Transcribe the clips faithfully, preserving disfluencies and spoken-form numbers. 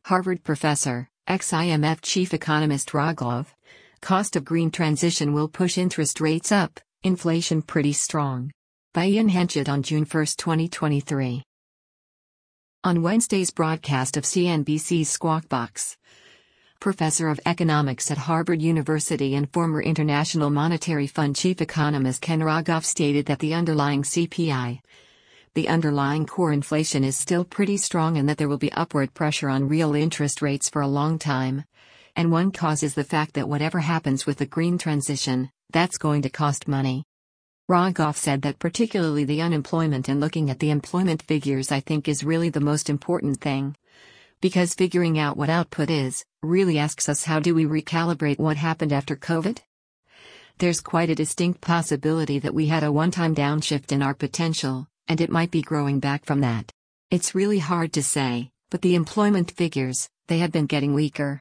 Harvard professor, ex-I M F chief economist Rogoff. Cost of green transition will push interest rates up, inflation pretty strong. By Ian Hanchett on June first, twenty twenty-three. On Wednesday's broadcast of C N B C's Squawk Box, professor of economics at Harvard University and former International Monetary Fund chief economist Ken Rogoff stated that the underlying C P I, the underlying core inflation, is still pretty strong and that there will be upward pressure on real interest rates for a long time. And one cause is the fact that whatever happens with the green transition, that's going to cost money. Rogoff said that particularly the unemployment and looking at the employment figures I think is really the most important thing. Because figuring out what output is, really asks us how do we recalibrate what happened after COVID? There's quite a distinct possibility that we had a one-time downshift in our potential, and it might be growing back from that. It's really hard to say, but the employment figures, they have been getting weaker.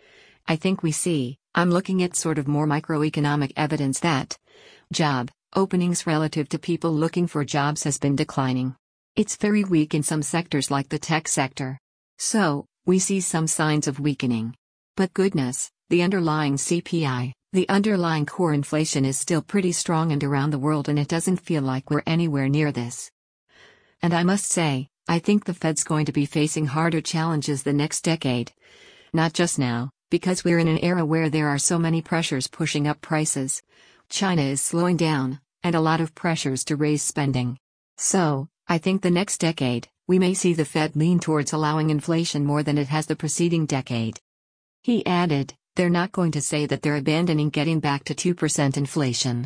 I think we see, I'm looking at sort of more microeconomic evidence that job openings relative to people looking for jobs has been declining. It's very weak in some sectors like the tech sector. So, we see some signs of weakening. But goodness, the underlying C P I, the underlying core inflation is still pretty strong and around the world, and it doesn't feel like we're anywhere near this. And I must say, I think the Fed's going to be facing harder challenges the next decade. Not just now, because we're in an era where there are so many pressures pushing up prices. China is slowing down, and a lot of pressures to raise spending. So, I think the next decade, we may see the Fed lean towards allowing inflation more than it has the preceding decade. He added, they're not going to say that they're abandoning getting back to two percent inflation.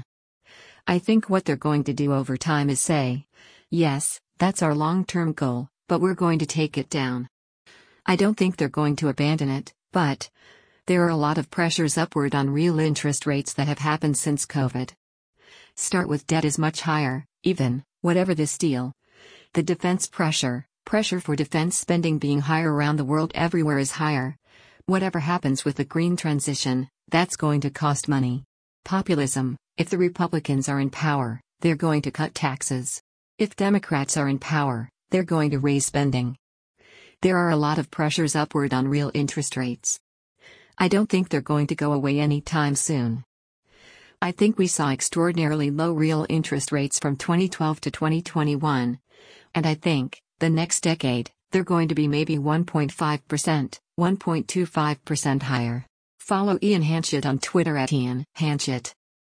I think what they're going to do over time is say, yes, that's our long-term goal, but we're going to take it down. I don't think they're going to abandon it, but there are a lot of pressures upward on real interest rates that have happened since COVID. Start with debt is much higher, even, whatever this deal. The defense pressure, pressure for defense spending being higher around the world everywhere is higher. Whatever happens with the green transition, that's going to cost money. Populism, if the Republicans are in power, they're going to cut taxes. If Democrats are in power, they're going to raise spending. There are a lot of pressures upward on real interest rates. I don't think they're going to go away anytime soon. I think we saw extraordinarily low real interest rates from twenty twelve to twenty twenty-one. And I think, the next decade, they're going to be maybe one point five percent, one point two five percent higher. Follow Ian Hanchett on Twitter at Ian Hanchett.